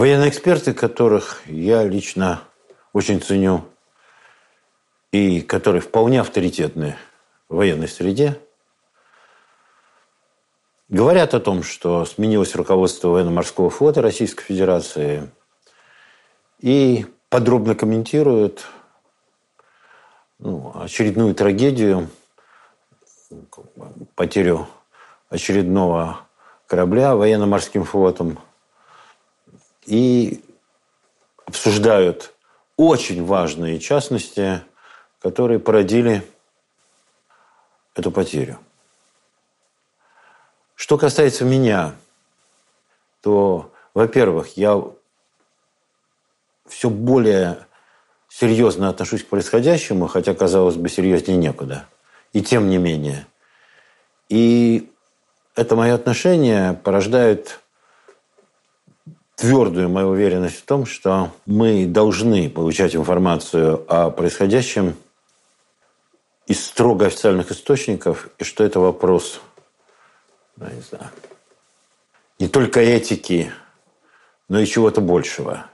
Военные эксперты, которых я лично очень ценю и которые вполне авторитетны в военной среде, говорят о том, что сменилось руководство военно-морского флота Российской Федерации и подробно комментируют очередную трагедию, потерю очередного корабля военно-морским флотом и обсуждают очень важные частности, которые породили эту потерю. Что касается меня, то, во-первых, я все более серьезно отношусь к происходящему, хотя, казалось бы, серьезнее некуда. И тем не менее. И это мое отношение порождает твердую мою уверенность в том, что мы должны получать информацию о происходящем из строго официальных источников, и что это вопрос, не только этики, но и чего-то большего.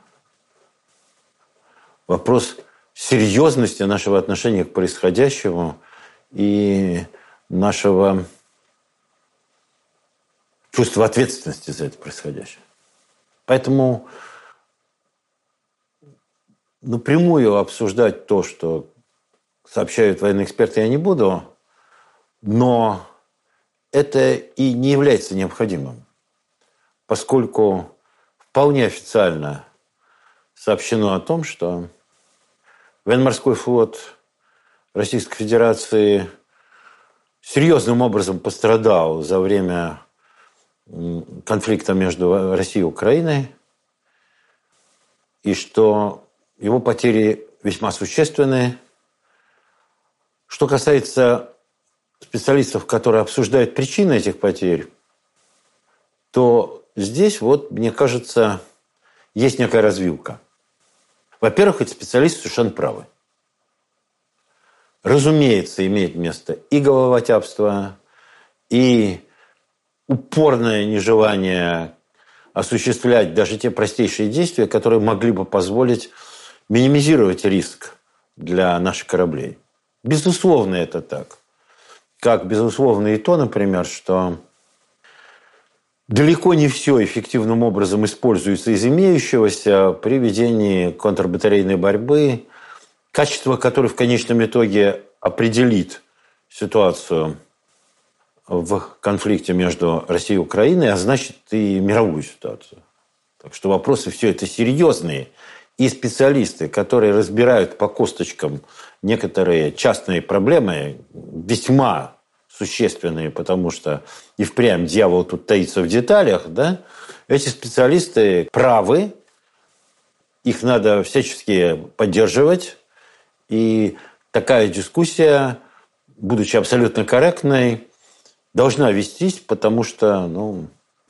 Вопрос серьезности нашего отношения к происходящему и нашего чувства ответственности за это происходящее. Поэтому напрямую обсуждать то, что сообщают военные эксперты, я не буду, но это и не является необходимым, поскольку вполне официально сообщено о том, что военно-морской флот Российской Федерации серьезным образом пострадал за время конфликта между Россией и Украиной, и что его потери весьма существенные. Что касается специалистов, которые обсуждают причины этих потерь, то здесь, мне кажется, есть некая развилка. Во-первых, эти специалисты совершенно правы. Разумеется, имеет место и головотяпство, и упорное нежелание осуществлять даже те простейшие действия, которые могли бы позволить минимизировать риск для наших кораблей. Безусловно, это так. Как, безусловно, и то, например, что далеко не все эффективным образом используется из имеющегося при ведении контрбатарейной борьбы, качество которой в конечном итоге определит ситуацию в конфликте между Россией и Украиной, а значит и мировую ситуацию. Так что вопросы все это серьезные. И специалисты, которые разбирают по косточкам некоторые частные проблемы, весьма существенные, потому что и впрямь дьявол тут таится в деталях, да? Эти специалисты правы, их надо всячески поддерживать, и такая дискуссия, будучи абсолютно корректной, должна вестись, потому что,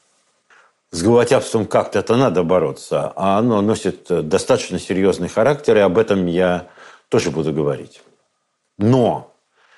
с головотяпством как-то надо бороться, а оно носит достаточно серьезный характер, и об этом я тоже буду говорить. Но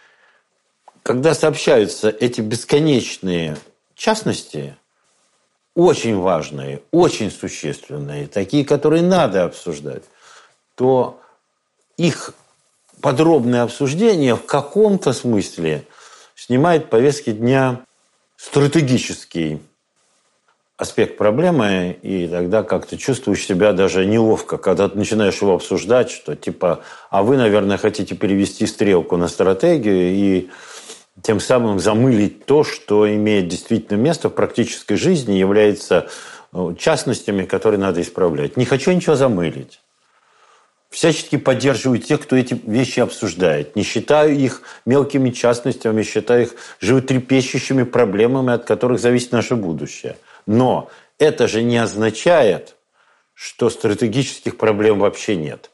когда сообщаются эти бесконечные частности, очень важные, очень существенные, такие, которые надо обсуждать, то их подробное обсуждение в каком-то смысле снимает повестки дня стратегический аспект проблемы, и тогда как-то чувствуешь себя даже неловко, когда ты начинаешь его обсуждать, что а вы, наверное, хотите перевести стрелку на стратегию и тем самым замылить то, что имеет действительно место в практической жизни, является частностями, которые надо исправлять. Не хочу ничего замылить. Всячески поддерживаю тех, кто эти вещи обсуждает. Не считаю их мелкими частностями, считаю их животрепещущими проблемами, от которых зависит наше будущее. Но это же не означает, что стратегических проблем вообще нет.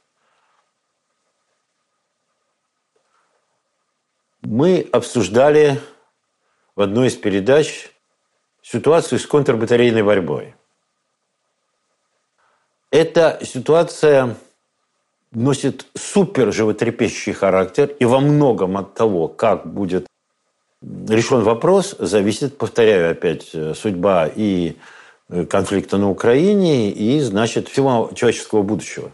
Мы обсуждали в одной из передач ситуацию с контрбатарейной борьбой. Эта ситуация носит супер животрепещущий характер, и во многом от того, как будет решен вопрос, зависит, повторяю опять, судьба и конфликта на Украине и, значит, всего человеческого будущего.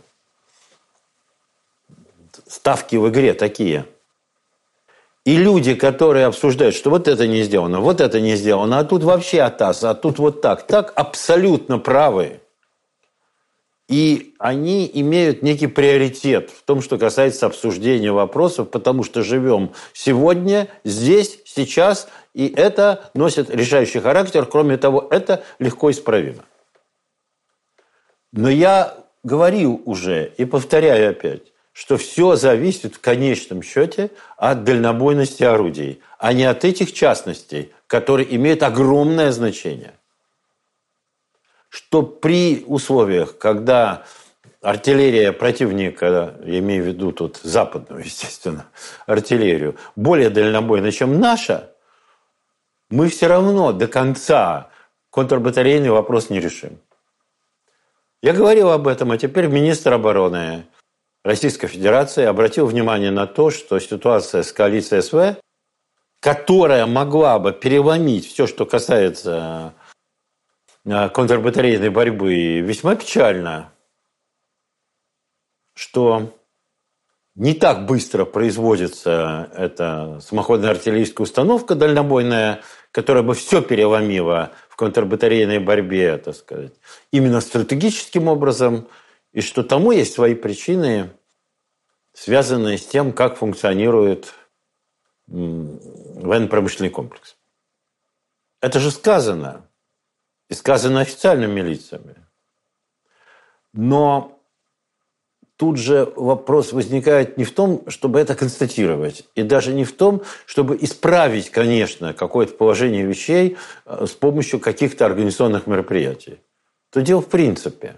Ставки в игре такие. И люди, которые обсуждают, что вот это не сделано, а тут вообще атас, а тут вот так абсолютно правы. И они имеют некий приоритет в том, что касается обсуждения вопросов, потому что живем сегодня, здесь, сейчас, и это носит решающий характер. Кроме того, это легко исправимо. Но я говорил уже и повторяю опять, что все зависит в конечном счете от дальнобойности орудий, а не от этих частностей, которые имеют огромное значение. Что при условиях, когда артиллерия противника, я имею в виду тут западную, естественно, артиллерию, более дальнобойна, чем наша, мы все равно до конца контрбатарейный вопрос не решим. Я говорил об этом, а теперь министр обороны Российской Федерации обратил внимание на то, что ситуация с коалицией СВ, которая могла бы переломить все, что касается контрбатарейной борьбы, весьма печально, что не так быстро производится эта самоходная артиллерийская установка дальнобойная, которая бы все переломила в контрбатарейной борьбе, так сказать, именно стратегическим образом, и что тому есть свои причины, связанные с тем, как функционирует военно-промышленный комплекс. Это же сказано. И сказано официальными лицами. Но тут же вопрос возникает не в том, чтобы это констатировать, и даже не в том, чтобы исправить, конечно, какое-то положение вещей с помощью каких-то организационных мероприятий. То дело в принципе.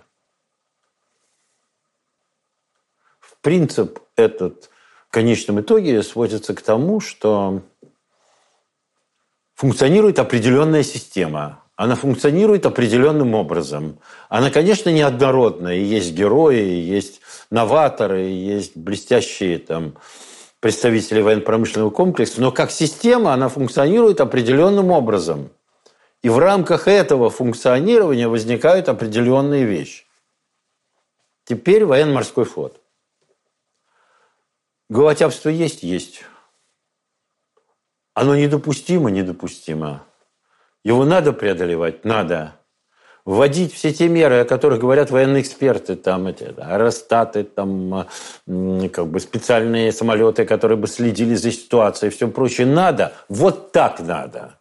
Принцип этот в конечном итоге сводится к тому, что функционирует определенная система. Она функционирует определенным образом. Она, конечно, неоднородная. И есть герои, и есть новаторы, и есть блестящие там, представители военно-промышленного комплекса. Но как система она функционирует определенным образом. И в рамках этого функционирования возникают определенные вещи. Теперь военно-морской флот. Головотяпство есть? Есть. Оно недопустимо? Недопустимо. Его надо преодолевать? Надо. Вводить все те меры, о которых говорят военные эксперты, там, аэростаты, там, как бы специальные самолеты, которые бы следили за ситуацией и все прочее. Надо. Вот так надо.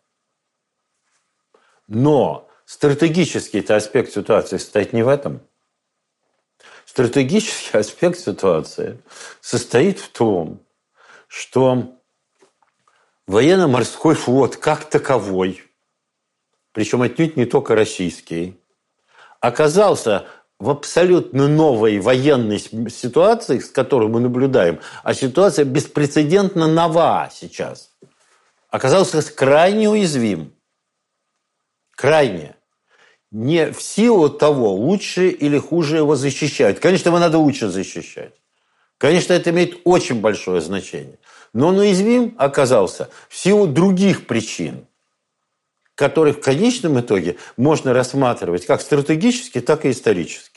Но стратегический-то аспект ситуации состоит не в этом. Стратегический аспект ситуации состоит в том, что военно-морской флот как таковой, причем отнюдь не только российский, оказался в абсолютно новой военной ситуации, с которой мы наблюдаем, а ситуация беспрецедентно нова сейчас, оказался крайне уязвим. Крайне. Не в силу того, лучше или хуже его защищают. Конечно, его надо лучше защищать. Конечно, это имеет очень большое значение. Но он уязвим оказался в силу других причин, которых в конечном итоге можно рассматривать как стратегически, так и исторически.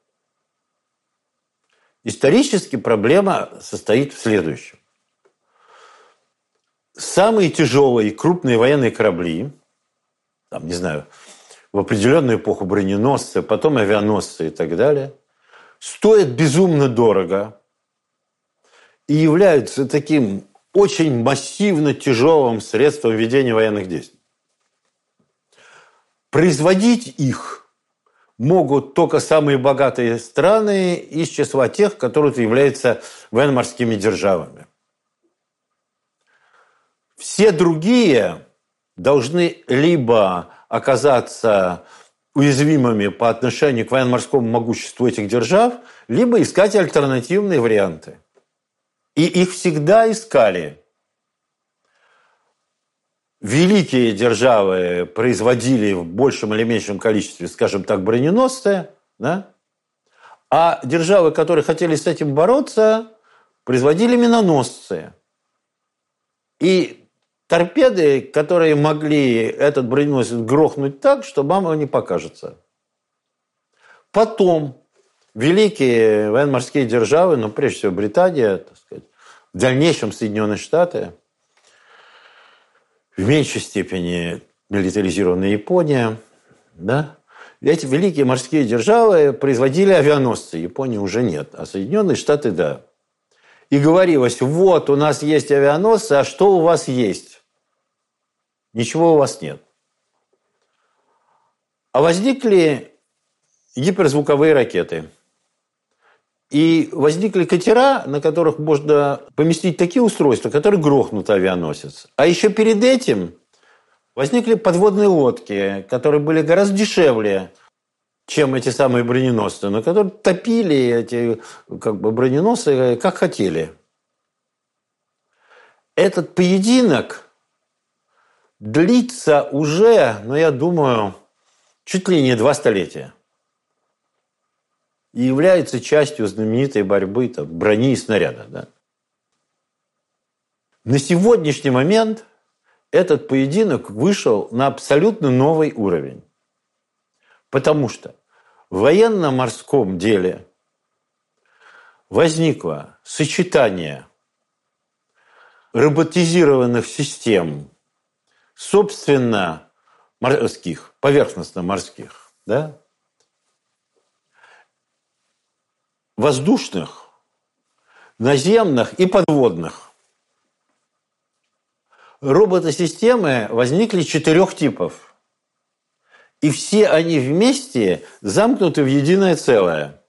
Исторически проблема состоит в следующем. Самые тяжелые и крупные военные корабли, там, не знаю, в определенную эпоху броненосцы, потом авианосцы и так далее, стоят безумно дорого и являются таким очень массивно тяжелым средством ведения военных действий. Производить их могут только самые богатые страны из числа тех, которые являются военно-морскими державами. Все другие должны либо оказаться уязвимыми по отношению к военно-морскому могуществу этих держав, либо искать альтернативные варианты. И их всегда искали. Великие державы производили в большем или меньшем количестве, скажем так, броненосцы, да? А державы, которые хотели с этим бороться, производили миноносцы. И торпеды, которые могли этот броненосец грохнуть так, что мама не покажется. Потом великие военно-морские державы, ну, прежде всего Британия, так сказать, в дальнейшем Соединенные Штаты, в меньшей степени милитаризированная Япония, да, эти великие морские державы производили авианосцы. Японии уже нет, а Соединенные Штаты – да. И говорилось, вот у нас есть авианосцы, а что у вас есть? Ничего у вас нет. А возникли гиперзвуковые ракеты. И возникли катера, на которых можно поместить такие устройства, которые грохнут авианосец. А еще перед этим возникли подводные лодки, которые были гораздо дешевле, чем эти самые броненосцы, но которые топили эти броненосцы как хотели. Этот поединок длится уже, я думаю, чуть ли не 2 столетия. И является частью знаменитой борьбы брони и снаряда. Да? На сегодняшний момент этот поединок вышел на абсолютно новый уровень. Потому что в военно-морском деле возникло сочетание роботизированных систем, собственно, морских, поверхностно-морских, да? Воздушных, наземных и подводных. Роботосистемы возникли 4 типов. И все они вместе замкнуты в единое целое.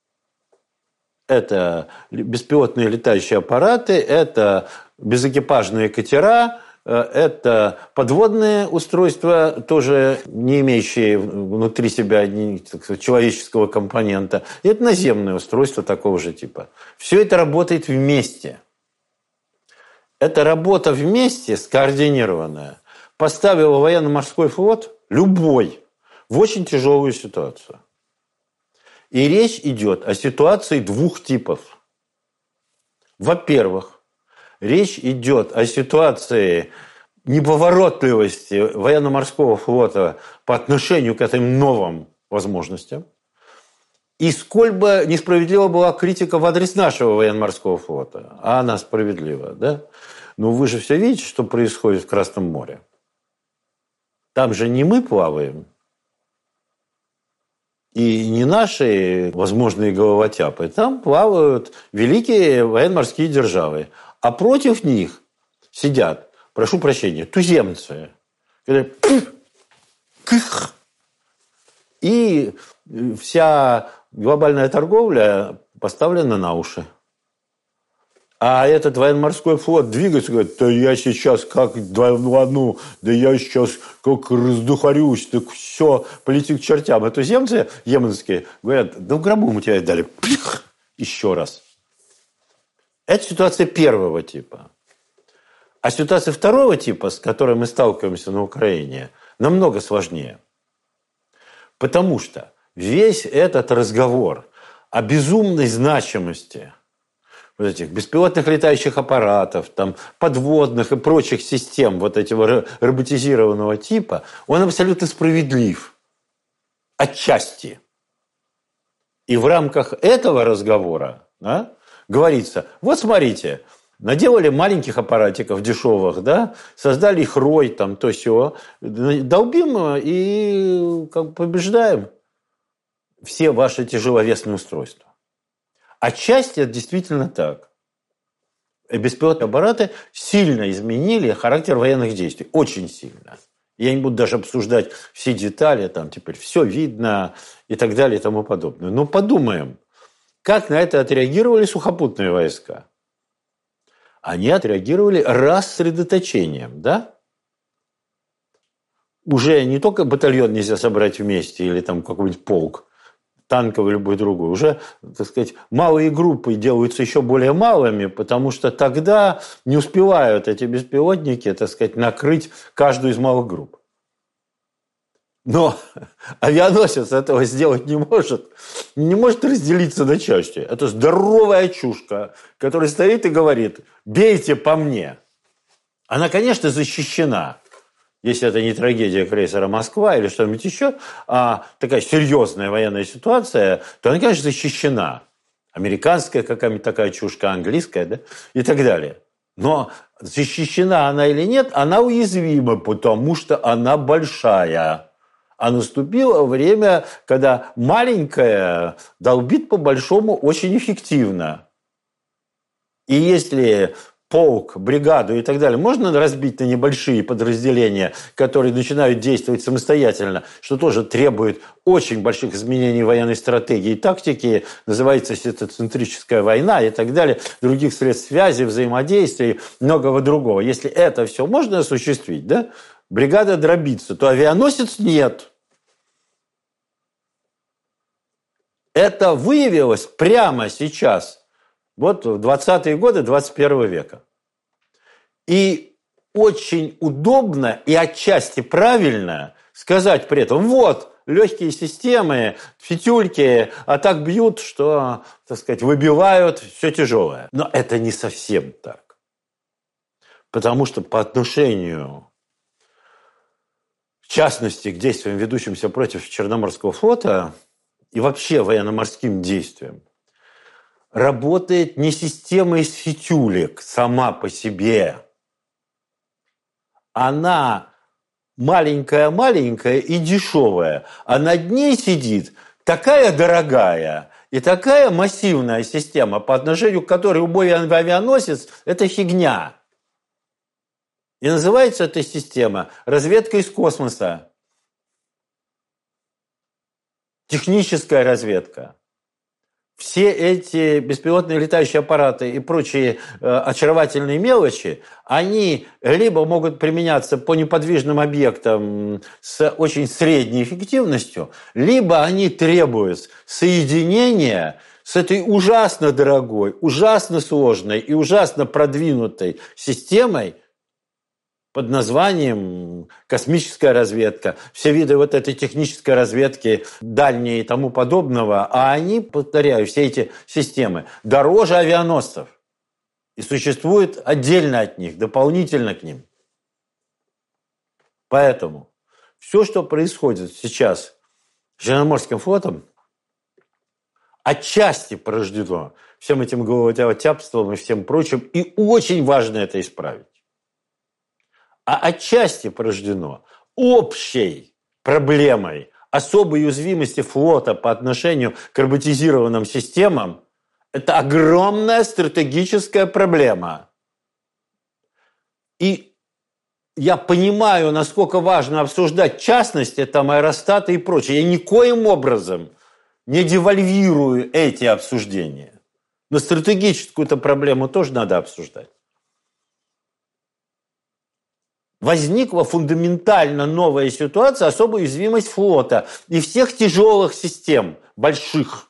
Это беспилотные летающие аппараты, это безэкипажные катера, это подводные устройства, тоже не имеющие внутри себя человеческого компонента. И это наземные устройства такого же типа. Все это работает вместе. Эта работа вместе, скоординированная, поставила военно-морской флот, любой, в очень тяжелую ситуацию. И речь идет о ситуации 2 типов. Во-первых, речь идет о ситуации неповоротливости военно-морского флота по отношению к этим новым возможностям. И сколь бы несправедлива была критика в адрес нашего военно-морского флота, а она справедлива, да? Но вы же все видите, что происходит в Красном море. Там же не мы плаваем, и не наши возможные головотяпы. Там плавают великие военно-морские державы. А против них сидят, прошу прощения, туземцы. И вся глобальная торговля поставлена на уши. А этот военно-морской флот двигается, говорит, да я сейчас как двойну, да я сейчас как раздухарюсь, так все, полетит к чертям. А туземцы йеменские говорят, да в гробу мы тебя дали. Еще раз. Это ситуация 1 типа. А ситуация 2 типа, с которой мы сталкиваемся на Украине, намного сложнее. Потому что весь этот разговор о безумной значимости вот этих беспилотных летающих аппаратов, подводных и прочих систем вот этого роботизированного типа, он абсолютно справедлив. Отчасти. И в рамках этого разговора говорится, вот смотрите, наделали маленьких аппаратиков дешевых, да, создали их рой, то сё, долбим и побеждаем все ваши тяжеловесные устройства. Отчасти это действительно так. Беспилотные аппараты сильно изменили характер военных действий. Очень сильно. Я не буду даже обсуждать все детали, теперь все видно и так далее и тому подобное. Но подумаем, как на это отреагировали сухопутные войска. Они отреагировали рассредоточением, да? Уже не только батальон нельзя собрать вместе или какой-нибудь полк, танковый, любой другой. Уже, так сказать, малые группы делаются еще более малыми, потому что тогда не успевают эти беспилотники, так сказать, накрыть каждую из малых групп. Но авианосец этого сделать не может. Не может разделиться на части. Это здоровая чушка, которая стоит и говорит, бейте по мне. Она, конечно, защищена. Если это не трагедия крейсера «Москва» или что-нибудь еще, а такая серьезная военная ситуация, то она, конечно, защищена. Американская какая-нибудь такая чушка, английская, да, и так далее. Но защищена она или нет, она уязвима, потому что она большая. А наступило время, когда маленькая долбит по большому очень эффективно. И если полк, бригаду и так далее можно разбить на небольшие подразделения, которые начинают действовать самостоятельно, что тоже требует очень больших изменений военной стратегии и тактики, называется ситоцентрическая война и так далее, других средств связи, взаимодействия, многого другого. Если это все можно осуществить, да, бригада дробится, то авианосец нет. Это выявилось прямо сейчас. Вот в 20-е годы 21 века. И очень удобно и отчасти правильно сказать при этом, вот, легкие системы, фитюльки, а так бьют, что, так сказать, выбивают все тяжелое. Но это не совсем так. Потому что по отношению, в частности, к действиям, ведущимся против Черноморского флота и вообще военно-морским действиям, работает не система из фитюлек сама по себе. Она маленькая-маленькая и дешевая, а над ней сидит такая дорогая и такая массивная система, по отношению к которой любой авианосец – это фигня. И называется эта система разведка из космоса. Техническая разведка. Все эти беспилотные летающие аппараты и прочие очаровательные мелочи, они либо могут применяться по неподвижным объектам с очень средней эффективностью, либо они требуют соединения с этой ужасно дорогой, ужасно сложной и ужасно продвинутой системой под названием космическая разведка, все виды вот этой технической разведки, дальние и тому подобного, а они, повторяю, все эти системы дороже авианосцев и существуют отдельно от них, дополнительно к ним. Поэтому все, что происходит сейчас с Черноморским флотом, отчасти порождено всем этим головотяпством и всем прочим, и очень важно это исправить. А отчасти порождено общей проблемой особой уязвимости флота по отношению к роботизированным системам. Это огромная стратегическая проблема. И я понимаю, насколько важно обсуждать частности, там, аэростаты и прочее. Я никоим образом не девальвирую эти обсуждения. Но стратегическую-то проблему тоже надо обсуждать. Возникла фундаментально новая ситуация, особая уязвимость флота и всех тяжелых систем, больших.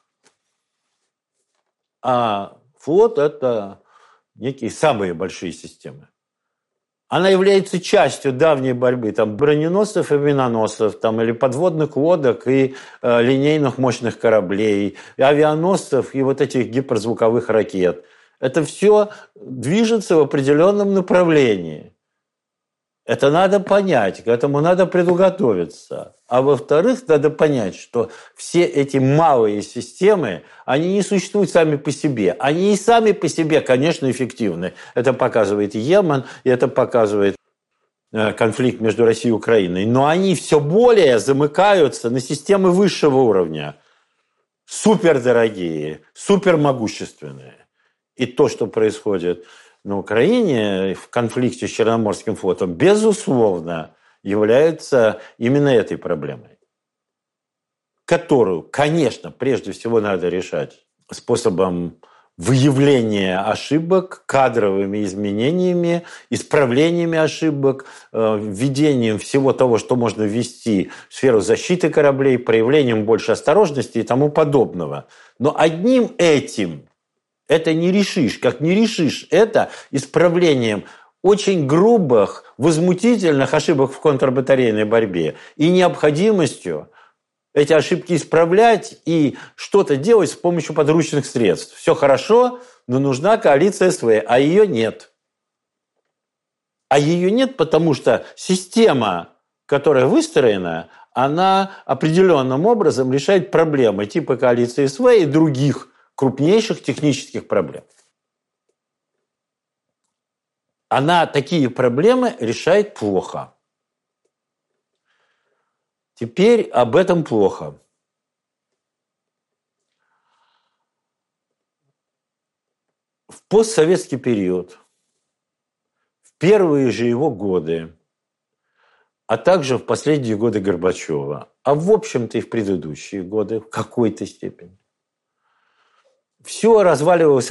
А флот – это некие самые большие системы. Она является частью давней борьбы там, броненосцев и миноносцев, там, или подводных лодок и линейных мощных кораблей, и авианосцев и вот этих гиперзвуковых ракет. Это все движется в определенном направлении. Это надо понять, к этому надо предуготовиться. А во-вторых, надо понять, что все эти малые системы, они не существуют сами по себе. Они и сами по себе, конечно, эффективны. Это показывает Йемен, и это показывает конфликт между Россией и Украиной. Но они все более замыкаются на системы высшего уровня. Супердорогие, супермогущественные. И то, что происходит на Украине в конфликте с Черноморским флотом, безусловно, является именно этой проблемой, которую, конечно, прежде всего надо решать способом выявления ошибок, кадровыми изменениями, исправлениями ошибок, введением всего того, что можно ввести в сферу защиты кораблей, проявлением больше осторожности и тому подобного. Но одним этим это не решишь. Как не решишь это исправлением очень грубых, возмутительных ошибок в контрбатарейной борьбе и необходимостью эти ошибки исправлять и что-то делать с помощью подручных средств. Все хорошо, но нужна коалиция СВ, а ее нет. А ее нет, потому что система, которая выстроена, она определенным образом решает проблемы типа коалиции СВ и других крупнейших технических проблем. Она такие проблемы решает плохо. Теперь об этом плохо. В постсоветский период, в первые же его годы, а также в последние годы Горбачева, а в общем-то и в предыдущие годы в какой-то степени, все разваливалось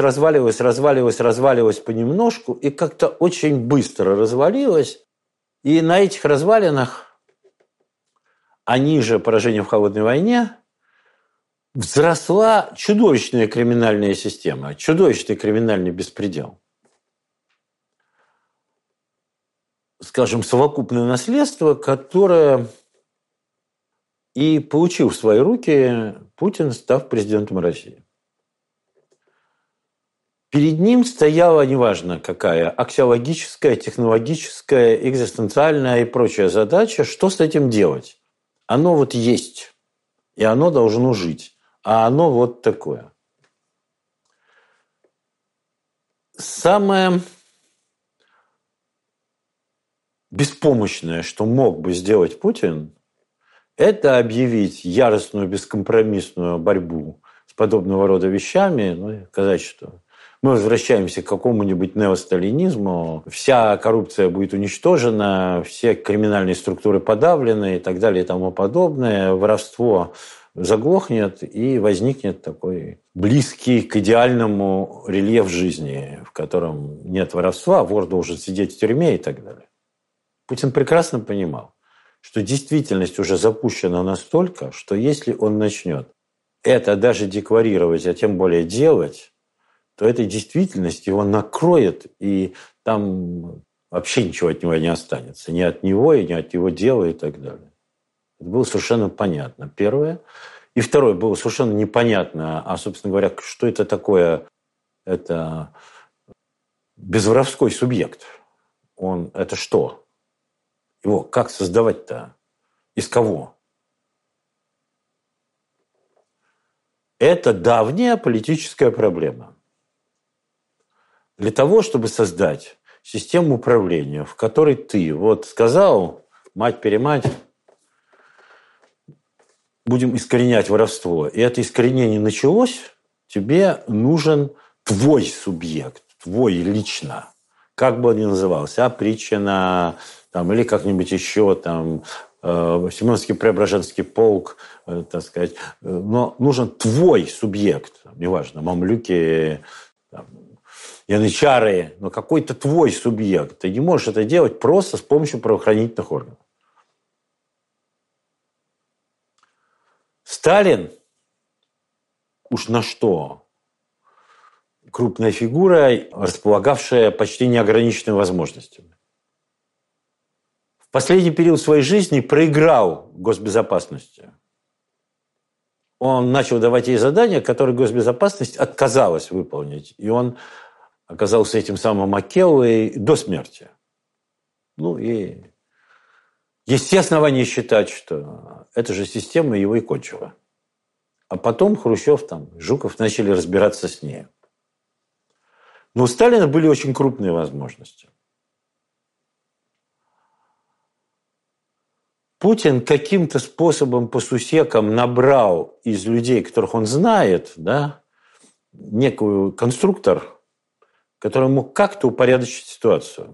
понемножку и как-то очень быстро развалилось. И на этих развалинах, они же поражение в холодной войне, взросла чудовищная криминальная система, чудовищный криминальный беспредел. Скажем, совокупное наследство, которое и получил в свои руки Путин, став президентом России. Перед ним стояла, неважно какая, аксиологическая, технологическая, экзистенциальная и прочая задача, что с этим делать. Оно вот есть, и оно должно жить, а оно вот такое. Самое беспомощное, что мог бы сделать Путин, это объявить яростную, бескомпромиссную борьбу с подобного рода вещами, ну, и сказать, что мы возвращаемся к какому-нибудь неосталинизму, вся коррупция будет уничтожена, все криминальные структуры подавлены и так далее и тому подобное, воровство заглохнет и возникнет такой близкий к идеальному рельеф жизни, в котором нет воровства, вор должен сидеть в тюрьме и так далее. Путин прекрасно понимал, что действительность уже запущена настолько, что если он начнет это даже декларировать, а тем более делать, то этой действительности его накроет, и там вообще ничего от него не останется. Ни от него, и ни от его дела, и так далее. Это было совершенно понятно, первое. И второе, было совершенно непонятно, а, собственно говоря, что это такое, это безворовской субъект. Он это что? Его как создавать-то? Из кого? Это давняя политическая проблема. Для того, чтобы создать систему управления, в которой ты вот сказал, мать-перемать, будем искоренять воровство, и это искоренение началось, тебе нужен твой субъект, твой лично, как бы он ни назывался, опричнина, там, или как-нибудь еще, там, Семеновский Преображенский полк, так сказать, но нужен твой субъект, неважно, мамлюки, там, янычары, но какой-то твой субъект. Ты не можешь это делать просто с помощью правоохранительных органов. Сталин, уж на что, крупная фигура, располагавшая почти неограниченными возможностями. В последний период своей жизни проиграл госбезопасности. Он начал давать ей задания, которые госбезопасность отказалась выполнить. И он оказался этим самым Акеллой до смерти. Ну и есть все основания считать, что эта же система его и кончила. А потом Хрущев, там, Жуков начали разбираться с ней. Но у Сталина были очень крупные возможности. Путин каким-то способом по сусекам набрал из людей, которых он знает, да, некую конструктор, который мог как-то упорядочить ситуацию.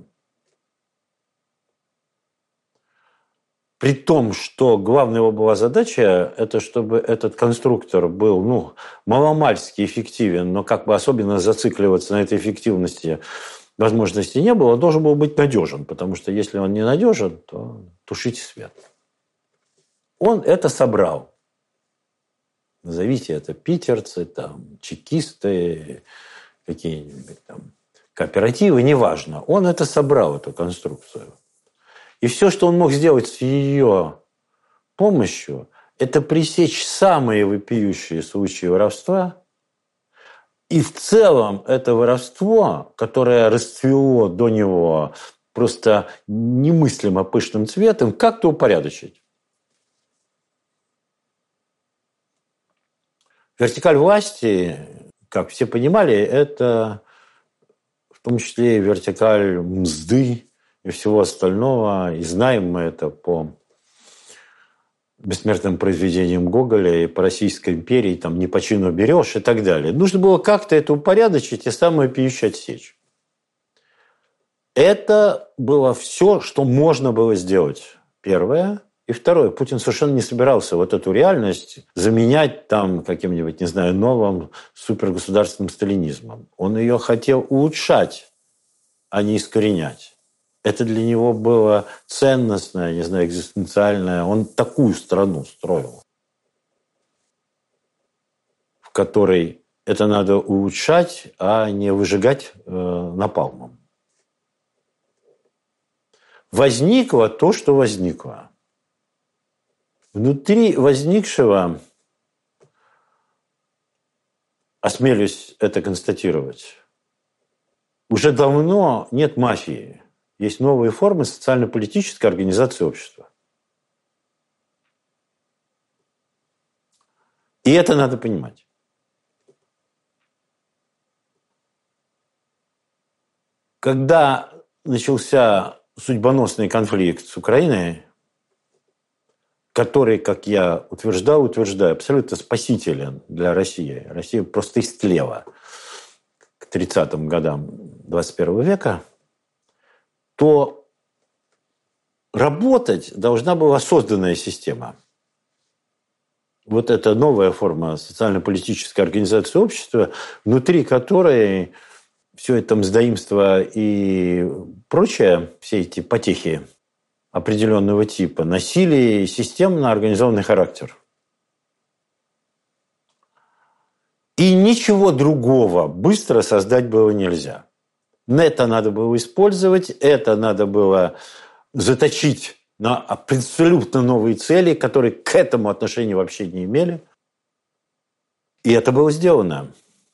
При том, что главная его была задача, это чтобы этот конструктор был, маломальски эффективен, но как бы особенно зацикливаться на этой эффективности возможности не было, он должен был быть надежен, потому что если он не надежен, то тушите свет. Он это собрал. Назовите это питерцы, там, чекисты, какие-нибудь там кооперативы, неважно. Он это собрал, эту конструкцию. И все, что он мог сделать с ее помощью, это пресечь самые вопиющие случаи воровства. И в целом это воровство, которое расцвело до него просто немыслимо пышным цветом, как-то упорядочить. Вертикаль власти, как все понимали, это в том числе и вертикаль мзды и всего остального. И знаем мы это по бессмертным произведениям Гоголя и по Российской империи, там «не по чину берешь» и так далее. Нужно было как-то это упорядочить и самую пищу отсечь. Это было все, что можно было сделать. Первое. И второе. Путин совершенно не собирался вот эту реальность заменять там каким-нибудь, не знаю, новым супергосударственным сталинизмом. Он ее хотел улучшать, а не искоренять. Это для него было ценностное, не знаю, экзистенциальное. Он такую страну строил, в которой это надо улучшать, а не выжигать напалмом. Возникло то, что возникло. Внутри возникшего, осмелюсь это констатировать, уже давно нет мафии. Есть новые формы социально-политической организации общества. И это надо понимать. Когда начался судьбоносный конфликт с Украиной, который, как я утверждаю, абсолютно спасителен для России. Россия просто истлела к 30-м годам 21 века, то работать должна была созданная система. Вот эта новая форма социально-политической организации общества, внутри которой все это мздоимство и прочее, все эти потехи определенного типа, носили системно организованный характер. И ничего другого быстро создать было нельзя. Это надо было использовать, это надо было заточить на абсолютно новые цели, которые к этому отношения вообще не имели. И это было сделано.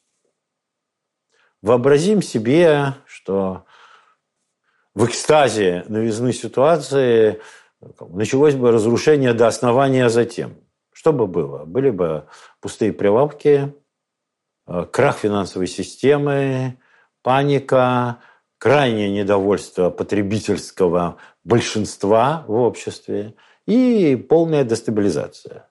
Вообразим себе, что в экстазе новизны ситуации началось бы разрушение до основания затем. Что бы было? Были бы пустые прилавки, крах финансовой системы, паника, крайнее недовольство потребительского большинства в обществе и полная дестабилизация.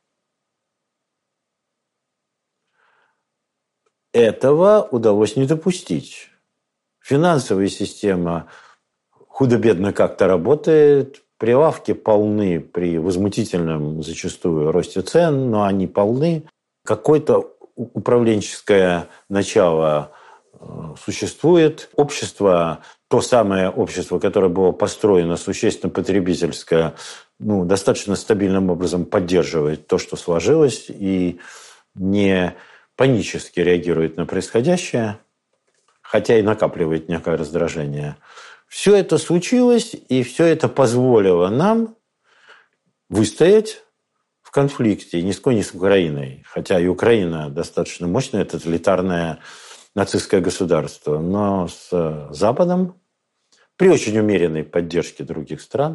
Этого удалось не допустить. Финансовая система худо-бедно как-то работает, прилавки полны при возмутительном зачастую росте цен, но они полны. Какое-то управленческое начало существует. Общество, то самое общество, которое было построено существенно потребительское, достаточно стабильным образом поддерживает то, что сложилось, и не панически реагирует на происходящее, хотя и накапливает некое раздражение. Все это случилось, и все это позволило нам выстоять в конфликте, не с кой, не с Украиной, хотя и Украина достаточно мощное тоталитарное нацистское государство, но с Западом при очень умеренной поддержке других стран.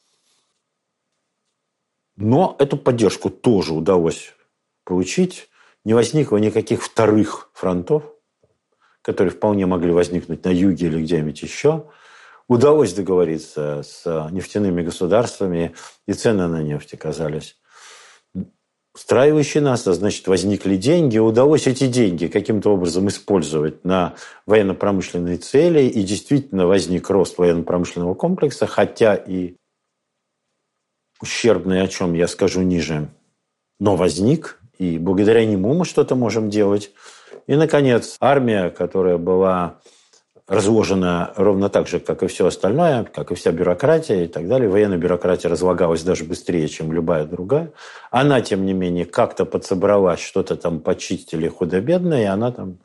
Но эту поддержку тоже удалось получить. Не возникло никаких вторых фронтов, которые вполне могли возникнуть на юге или где-нибудь еще. Удалось договориться с нефтяными государствами, и цены на нефть оказались устраивающие нас, а значит, возникли деньги. Удалось эти деньги каким-то образом использовать на военно-промышленные цели, и действительно возник рост военно-промышленного комплекса, хотя и ущербный, о чем я скажу ниже, но возник, и благодаря нему мы что-то можем делать. И, наконец, армия, которая была разложена ровно так же, как и все остальное, как и вся бюрократия и так далее. Военная бюрократия разлагалась даже быстрее, чем любая другая. Она, тем не менее, как-то подсобралась, что-то там почистили худо-бедно, и она там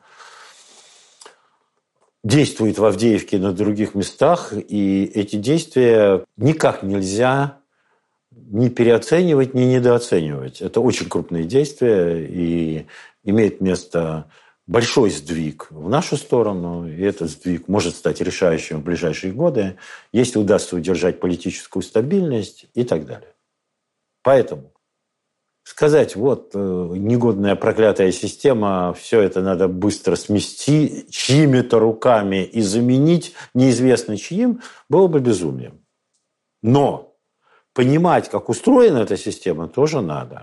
действует в Авдеевке и на других местах. И эти действия никак нельзя ни переоценивать, ни недооценивать. Это очень крупные действия, и имеет место большой сдвиг в нашу сторону, и этот сдвиг может стать решающим в ближайшие годы, если удастся удержать политическую стабильность и так далее. Поэтому сказать, вот, негодная проклятая система, все это надо быстро смести чьими-то руками и заменить неизвестно чьим, было бы безумием. Но понимать, как устроена эта система, тоже надо.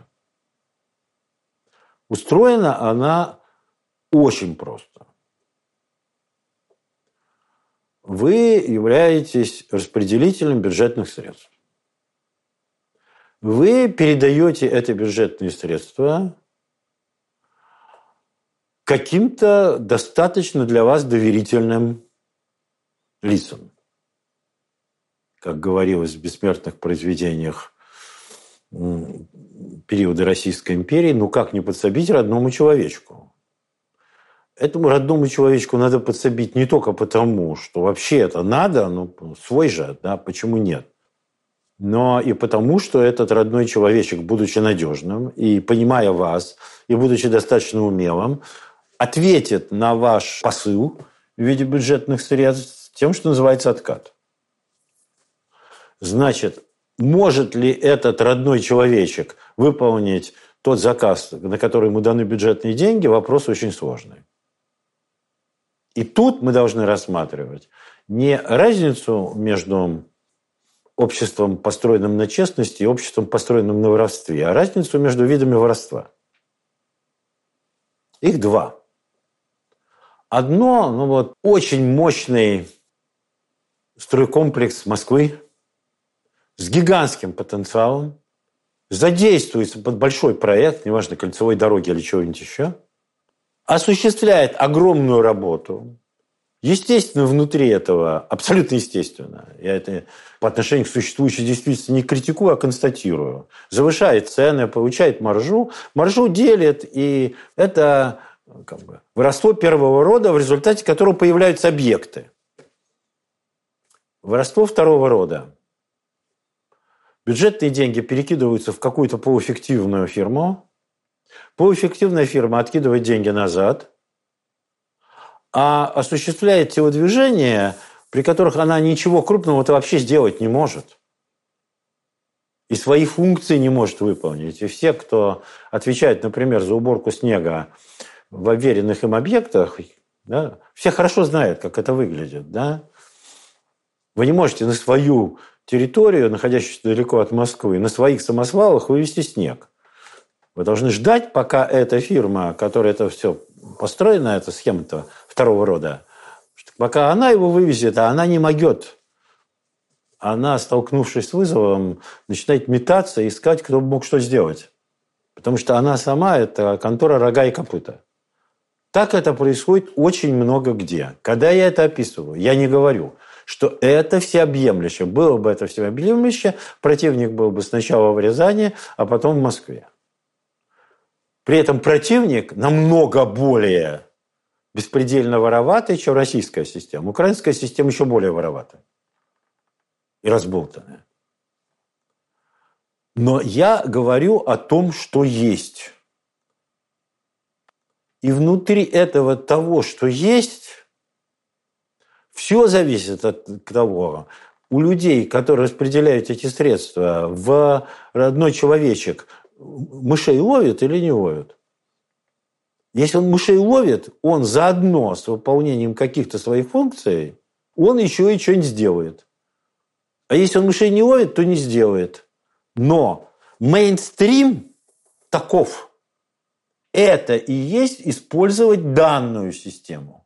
Устроена она очень просто. Вы являетесь распределителем бюджетных средств. Вы передаете эти бюджетные средства каким-то достаточно для вас доверительным лицам. Как говорилось в бессмертных произведениях периода Российской империи, ну как не подсобить родному человечку? Этому родному человечку надо подсобить не только потому, что вообще это надо, ну свой же, да, почему нет? Но и потому, что этот родной человечек, будучи надежным и понимая вас, и будучи достаточно умелым, ответит на ваш посыл в виде бюджетных средств тем, что называется откат. Значит, может ли этот родной человечек выполнить тот заказ, на который ему даны бюджетные деньги, вопрос очень сложный. И тут мы должны рассматривать не разницу между обществом, построенным на честности, и обществом, построенным на воровстве, а разницу между видами воровства. Их два. Одно, очень мощный стройкомплекс Москвы с гигантским потенциалом, задействуется под большой проект, неважно, кольцевой дороги или чего-нибудь еще, осуществляет огромную работу. Естественно, внутри этого, абсолютно естественно, я это по отношению к существующей действительности не критикую, а констатирую, завышает цены, получает маржу, маржу делит, и это воровство первого рода, в результате которого появляются объекты. Воровство второго рода. Бюджетные деньги перекидываются в какую-то полуэффективную фирму, полуэффективная фирма откидывает деньги назад, а осуществляет телодвижения, при которых она ничего крупного-то вообще сделать не может. И свои функции не может выполнить. И все, кто отвечает, например, за уборку снега в уверенных им объектах, да, все хорошо знают, как это выглядит. Да? Вы не можете на свою территорию, находящуюся далеко от Москвы, на своих самосвалах вывести снег. Вы должны ждать, пока эта фирма, которая это все построена, эта схема-то второго рода, пока она его вывезет, а она не могет. Она, столкнувшись с вызовом, начинает метаться и искать, кто мог что сделать. Потому что она сама – это контора рога и копыта. Так это происходит очень много где. Когда я это описываю, я не говорю, что это всеобъемлюще. Было бы это всеобъемлюще, противник был бы сначала в Рязани, а потом в Москве. При этом противник намного более беспредельно вороватый, чем российская система. Украинская система еще более вороватая и разболтанная. Но я говорю о том, что есть. И внутри этого того, что есть, все зависит от того, у людей, которые распределяют эти средства, в родной человечек мышей ловит или не ловит. Если он мышей ловит, он заодно с выполнением каких-то своих функций, он еще и что-нибудь сделает. А если он мышей не ловит, то не сделает. Но мейнстрим таков. Это и есть использовать данную систему.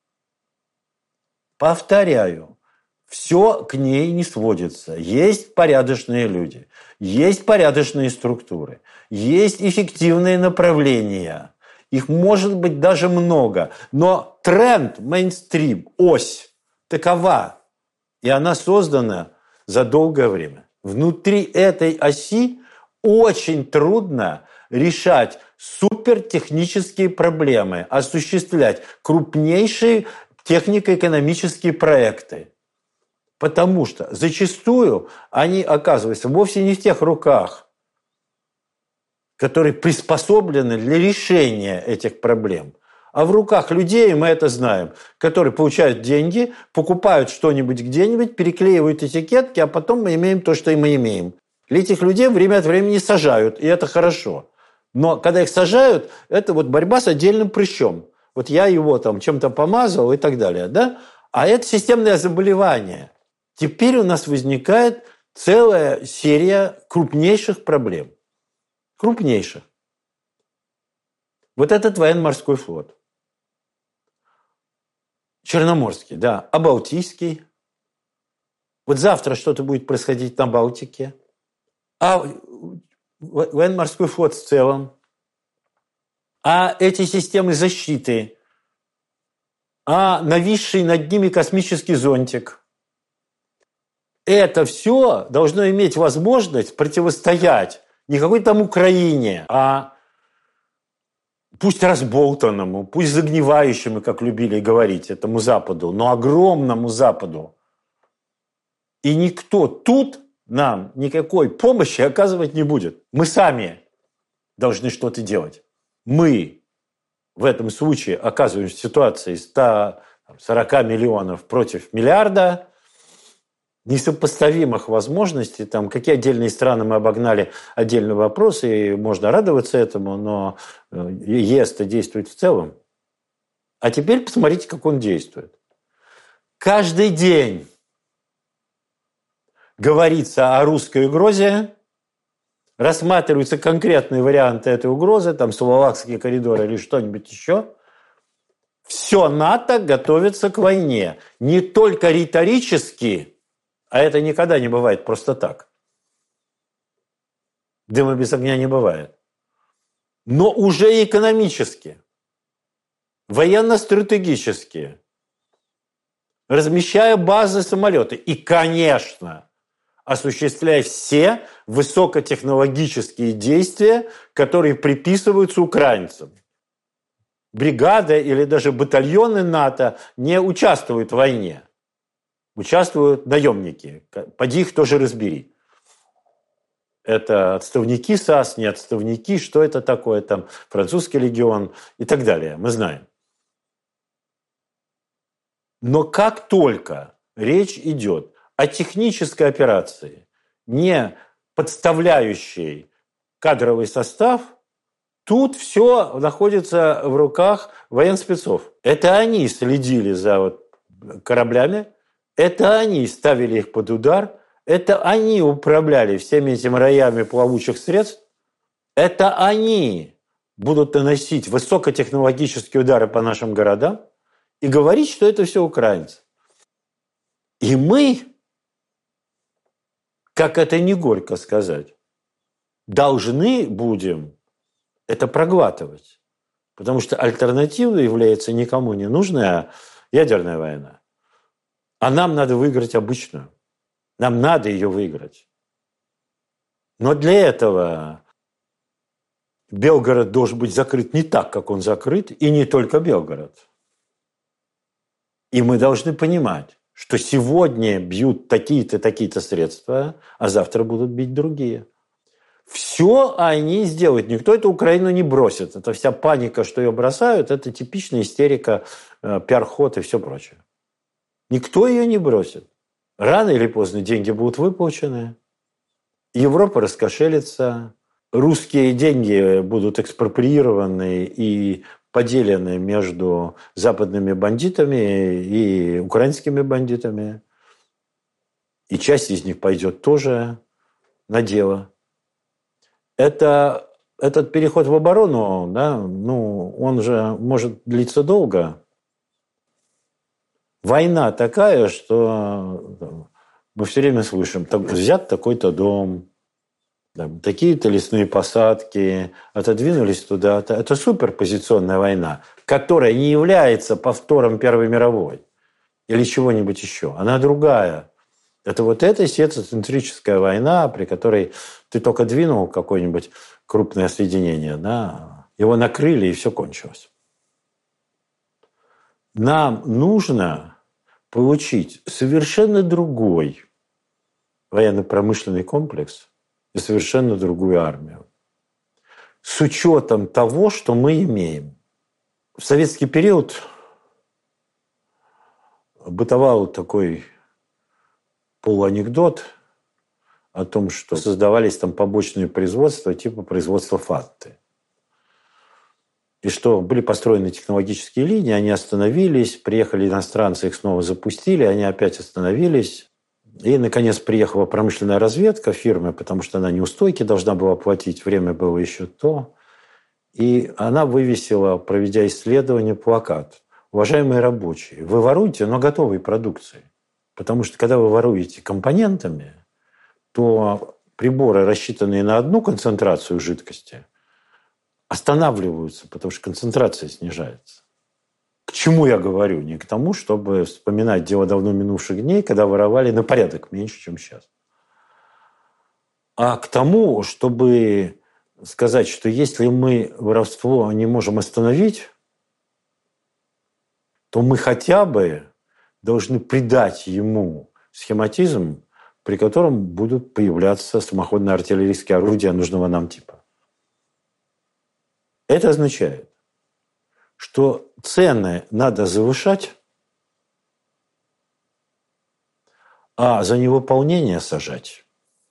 Повторяю, все к ней не сводится. Есть порядочные люди, есть порядочные структуры, есть эффективные направления. Их может быть даже много. Но тренд, мейнстрим, ось такова. И она создана за долгое время. Внутри этой оси очень трудно решать супертехнические проблемы, осуществлять крупнейшие технико-экономические проекты. Потому что зачастую они оказываются вовсе не в тех руках, которые приспособлены для решения этих проблем, А в руках людей, мы это знаем, которые получают деньги, покупают что-нибудь где-нибудь, переклеивают этикетки, а потом мы имеем то, что и мы имеем. И этих людей время от времени сажают, и это хорошо. Но когда их сажают, это вот борьба с отдельным прыщом. Вот я его там чем-то помазал и так далее. Да? А это системное заболевание. Теперь у нас возникает целая серия крупнейших проблем. Крупнейших. Вот этот военно-морской флот. Черноморский, да. А Балтийский? Вот завтра что-то будет происходить на Балтике. А военно-морской флот в целом. А эти системы защиты. А нависший над ними космический зонтик. Это все должно иметь возможность противостоять не какой-то там Украине, а пусть разболтанному, пусть загнивающему, как любили говорить, этому Западу, но огромному Западу. И никто тут нам никакой помощи оказывать не будет. Мы сами должны что-то делать. Мы в этом случае оказываемся в ситуации 140 миллионов против миллиарда, несопоставимых возможностей, там, какие отдельные страны мы обогнали, отдельный вопрос, и можно радоваться этому, но ЕС-то действует в целом. А теперь посмотрите, как он действует. Каждый день говорится о русской угрозе, рассматриваются конкретные варианты этой угрозы, там Сувалакский коридор или что-нибудь еще. Все НАТО готовится к войне. Не только риторически, а это никогда не бывает просто так. Дыма без огня не бывает. Но уже экономически, военно-стратегически, размещая базы, самолеты. И, конечно, осуществляя все высокотехнологические действия, которые приписываются украинцам. Бригада или даже батальоны НАТО не участвуют в войне. Участвуют наемники. Поди их тоже разбери. Это отставники САС, не отставники, что это такое, там французский легион и так далее. Мы знаем. Но как только речь идет о технической операции, не подставляющей кадровый состав, тут все находится в руках военспецов. Это они следили за кораблями, это они ставили их под удар, это они управляли всеми этими роями плавучих средств, это они будут наносить высокотехнологические удары по нашим городам и говорить, что это все украинцы. И мы, как это не горько сказать, должны будем это проглатывать. Потому что альтернативой является никому не нужная ядерная война. А нам надо выиграть обычную. Нам надо ее выиграть. Но для этого Белгород должен быть закрыт не так, как он закрыт, и не только Белгород. И мы должны понимать, что сегодня бьют такие-то, такие-то средства, а завтра будут бить другие. Все они сделают. Никто эту Украину не бросит. Это вся паника, что ее бросают, это типичная истерика, пиар-ход и все прочее. Никто ее не бросит. Рано или поздно деньги будут выплачены. Европа раскошелится. Русские деньги будут экспроприированы и поделены между западными бандитами и украинскими бандитами. И часть из них пойдет тоже на дело. Этот переход в оборону, да, он же может длиться долго. Война такая, что мы все время слышим, взят такой-то дом, такие-то лесные посадки, отодвинулись туда. Это суперпозиционная война, которая не является повтором Первой мировой или чего-нибудь еще. Она другая. Это эта сетоцентрическая война, при которой ты только двинул какое-нибудь крупное соединение, да, его накрыли, и все кончилось. Нам нужно получить совершенно другой военно-промышленный комплекс и совершенно другую армию. С учетом того, что мы имеем. В советский период бытовал такой полуанекдот о том, что создавались там побочные производства типа производства фанты. И что были построены технологические линии, они остановились, приехали иностранцы, их снова запустили, они опять остановились. И, наконец, приехала промышленная разведка фирмы, потому что она неустойки должна была платить, время было еще то. И она вывесила, проведя исследование, плакат. Уважаемые рабочие, вы воруете, но готовой продукцией. Потому что, когда вы воруете компонентами, то приборы, рассчитанные на одну концентрацию жидкости, останавливаются, потому что концентрация снижается. К чему я говорю? Не к тому, чтобы вспоминать дело давно минувших дней, когда воровали на порядок меньше, чем сейчас. А к тому, чтобы сказать, что если мы воровство не можем остановить, то мы хотя бы должны придать ему схематизм, при котором будут появляться самоходные артиллерийские орудия нужного нам типа. Это означает, что цены надо завышать, а за невыполнение сажать.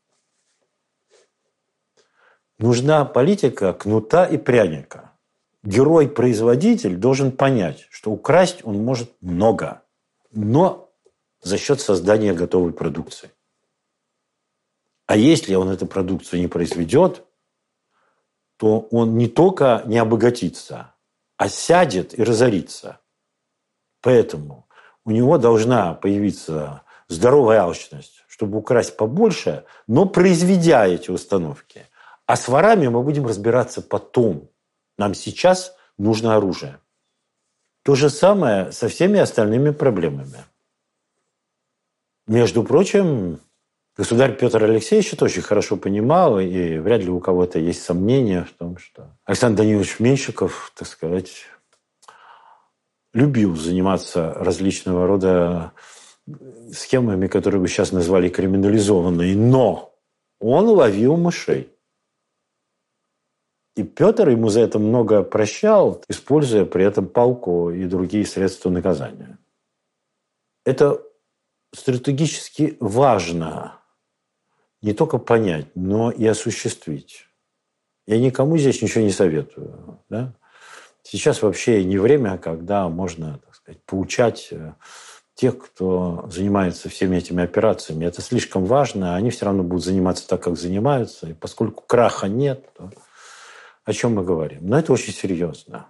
Нужна политика кнута и пряника. Герой-производитель должен понять, что украсть он может много, но за счет создания готовой продукции. А если он эту продукцию не произведет, то он не только не обогатится, а сядет и разорится. Поэтому у него должна появиться здоровая алчность, чтобы украсть побольше, но произведя эти установки. А с ворами мы будем разбираться потом. Нам сейчас нужно оружие. То же самое со всеми остальными проблемами. Между прочим, государь Петр Алексеевич это очень хорошо понимал, и вряд ли у кого-то есть сомнения в том, что Александр Данилович Меньшиков, так сказать, любил заниматься различного рода схемами, которые вы сейчас назвали криминализованные, но он ловил мышей. И Петр ему за это много прощал, используя при этом палку и другие средства наказания. Это стратегически важно не только понять, но и осуществить. Я никому здесь ничего не советую. Да? Сейчас вообще не время, когда можно, так сказать, поучать тех, кто занимается всеми этими операциями. Это слишком важно, они все равно будут заниматься так, как занимаются. И поскольку краха нет, то о чем мы говорим? Но это очень серьезно.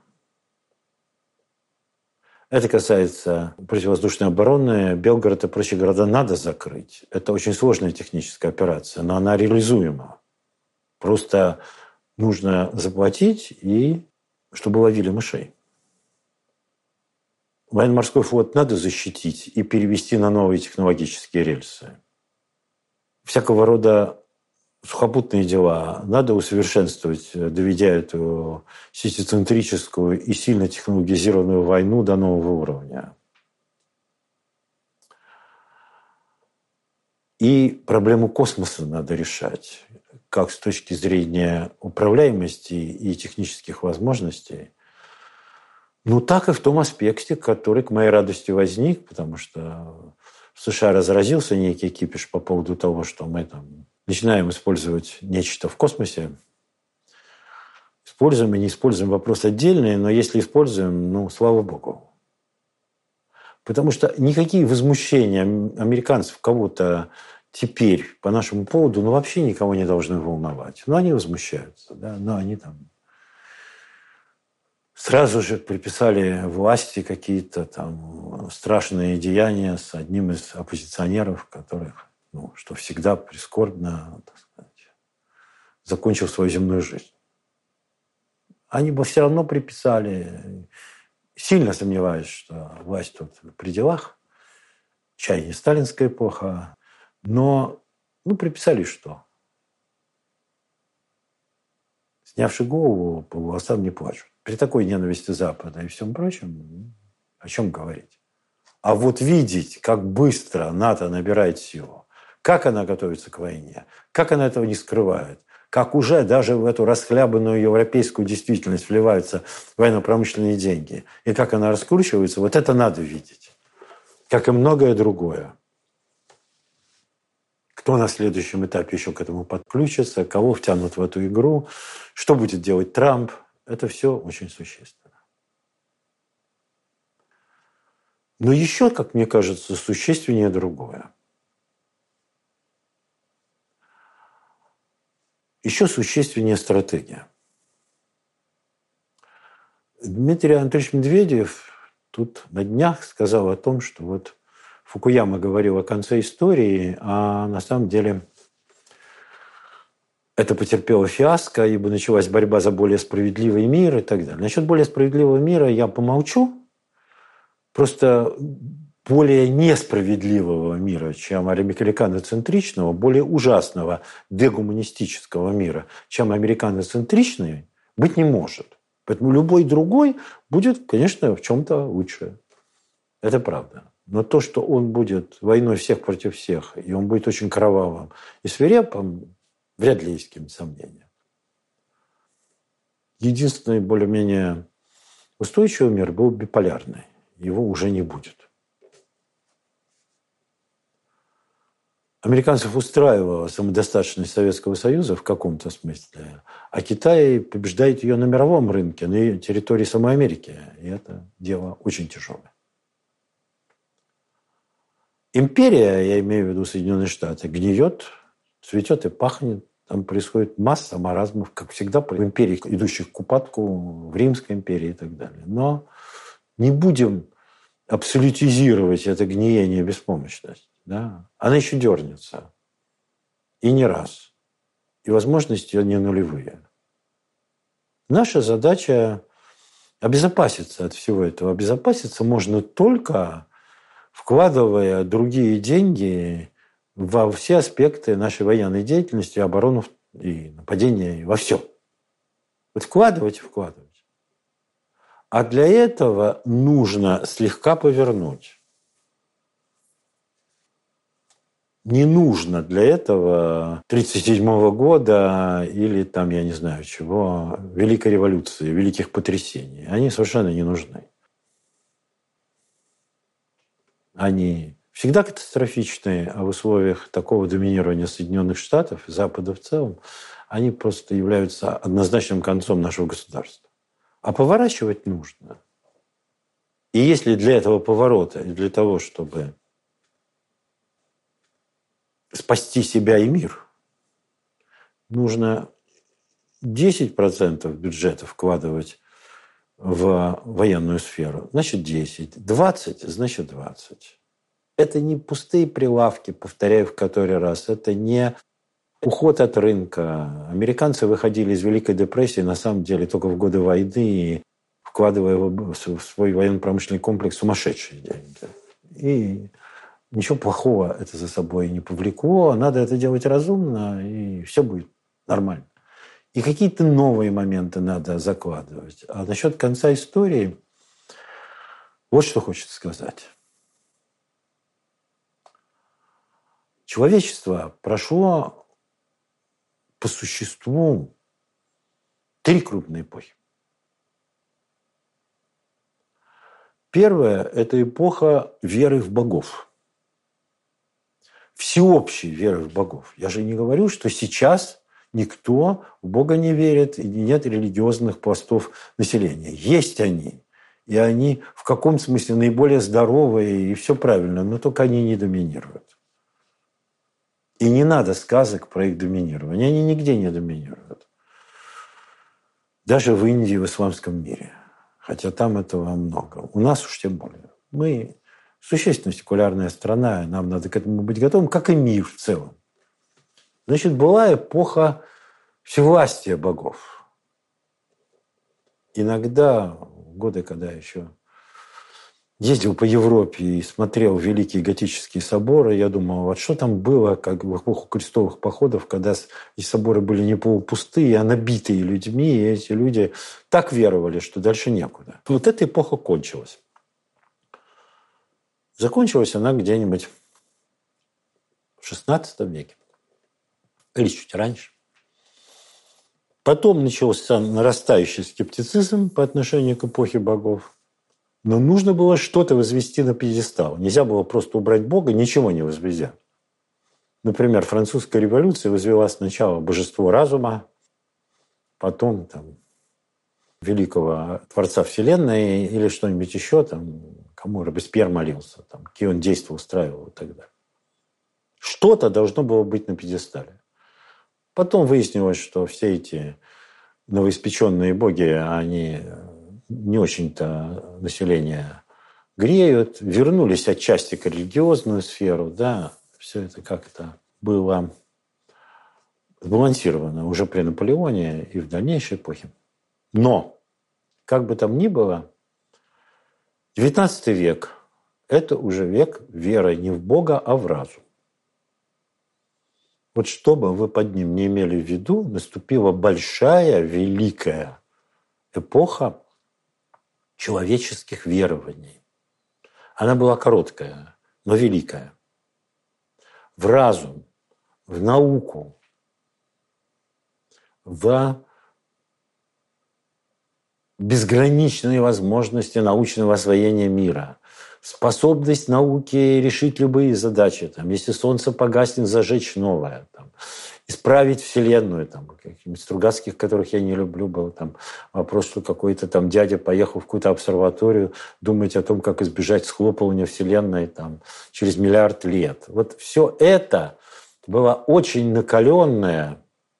Это касается противовоздушной обороны. Белгород и прочие города надо закрыть. Это очень сложная техническая операция, но она реализуема. Просто нужно заплатить, и чтобы ловили мышей. Военно-морской флот надо защитить и перевести на новые технологические рельсы. Всякого рода сухопутные дела надо усовершенствовать, доведя эту сетицентрическую и сильно технологизированную войну до нового уровня. И проблему космоса надо решать, как с точки зрения управляемости и технических возможностей, так и в том аспекте, который, к моей радости, возник, потому что в США разразился некий кипиш по поводу того, что мы там начинаем использовать нечто в космосе. Используем и не используем — вопрос отдельный, но если используем, слава богу. Потому что никакие возмущения американцев кого-то теперь по нашему поводу вообще никого не должны волновать. Они возмущаются, да, но они там сразу же приписали власти какие-то там страшные деяния с одним из оппозиционеров, которых, что всегда прискорбно, так сказать, закончил свою земную жизнь. Они бы все равно приписали, сильно сомневаюсь, что власть тут при делах, чай не сталинская эпоха, но приписали что? Снявши голову, по волосам не плачут. При такой ненависти Запада и всем прочем, о чем говорить? А вот видеть, как быстро НАТО набирает силу, как она готовится к войне, как она этого не скрывает, как уже даже в эту расхлябанную европейскую действительность вливаются военно-промышленные деньги, и как она раскручивается, вот это надо видеть. Как и многое другое. Кто на следующем этапе еще к этому подключится, кого втянут в эту игру, что будет делать Трамп, это все очень существенно. Но еще, как мне кажется, существеннее другое. Еще существеннее стратегия. Дмитрий Анатольевич Медведев тут на днях сказал о том, что вот Фукуяма говорил о конце истории, а на самом деле это потерпело фиаско, ибо началась борьба за более справедливый мир и так далее. Насчет более справедливого мира я помолчу. Просто более несправедливого мира, чем американоцентричного, более ужасного дегуманистического мира, чем американоцентричный, быть не может. Поэтому любой другой будет, конечно, в чем-то лучше. Это правда. Но то, что он будет войной всех против всех, и он будет очень кровавым и свирепым, вряд ли есть какие-то сомнения. Единственный более-менее устойчивый мир был биполярный. Его уже не будет. Американцев устраивала самодостаточность Советского Союза в каком-то смысле, а Китай побеждает ее на мировом рынке, на территории самой Америки. И это дело очень тяжелое. Империя, я имею в виду Соединенные Штаты, гниет, цветет и пахнет. Там происходит масса маразмов, как всегда, в империи, идущих к упадку, в Римской империи и так далее. Но не будем абсолютизировать это гниение и беспомощность. Да? Она еще дернется. И не раз. И возможности не нулевые. Наша задача обезопаситься от всего этого. Обезопаситься можно только вкладывая другие деньги во все аспекты нашей военной деятельности, оборону и нападения, и во все. Вот вкладывать и вкладывать. А для этого нужно слегка повернуть. Не нужно для этого 1937 года или там, я не знаю чего, Великой революции, великих потрясений. Они совершенно не нужны. Они всегда катастрофичные, а в условиях такого доминирования Соединенных Штатов, Запада в целом, они просто являются однозначным концом нашего государства. А поворачивать нужно. И если для этого поворота, и для того, чтобы спасти себя и мир, нужно 10% бюджета вкладывать в военную сферу, значит 10. 20, значит 20. Это не пустые прилавки, повторяю в который раз. Это не уход от рынка. Американцы выходили из Великой депрессии, на самом деле, только в годы войны, вкладывая в свой военно-промышленный комплекс сумасшедшие деньги. И ничего плохого это за собой не повлекло. Надо это делать разумно, и все будет нормально. И какие-то новые моменты надо закладывать. А насчет конца истории, вот что хочется сказать. Человечество прошло по существу 3 крупные эпохи. Первая – это эпоха веры в богов. Всеобщей веры в богов. Я же не говорю, что сейчас никто в Бога не верит и нет религиозных пластов населения. Есть они. И они в каком смысле наиболее здоровые, и все правильно, но только они не доминируют. И не надо сказок про их доминирование. Они нигде не доминируют. Даже в Индии, в исламском мире. Хотя там этого много. У нас уж тем более. Мы существенно секулярная страна, и нам надо к этому быть готовым, как и мир в целом. Значит, была эпоха всевластия богов. Иногда, в годы, когда еще ездил по Европе и смотрел великие готические соборы, я думал, вот что там было, как в эпоху крестовых походов, когда эти соборы были не полупустые, а набитые людьми, и эти люди так веровали, что дальше некуда. Вот эта эпоха кончилась. Закончилась она где-нибудь в XVI веке. Или чуть раньше. Потом начался нарастающий скептицизм по отношению к эпохе богов. Но нужно было что-то возвести на пьедестал. Нельзя было просто убрать Бога, ничего не возведя. Например, французская революция возвела сначала божество разума, потом там, великого Творца Вселенной или что-нибудь еще, там, кому Робеспьер молился, там, какие он действия устраивал и так далее. Что-то должно было быть на пьедестале. Потом выяснилось, что все эти новоиспеченные боги, они не очень-то население греют, вернулись отчасти к религиозную сферу, да, все это как-то было сбалансировано уже при Наполеоне и в дальнейшей эпохе. Но, как бы там ни было, XIX век – это уже век веры не в Бога, а в разум. Вот что бы вы под ним не имели в виду, наступила большая, великая эпоха человеческих верований. Она была короткая, но великая. В разум, в науку, в безграничные возможности научного освоения мира, способность науки решить любые задачи. Там, если солнце погаснет, зажечь новое. Там, исправить Вселенную. Там, каких-нибудь Стругацких, которых я не люблю, был там вопрос, что какой-то там дядя поехал в какую-то обсерваторию думать о том, как избежать схлопывания Вселенной там, через миллиард лет. Вот все это была очень накаленная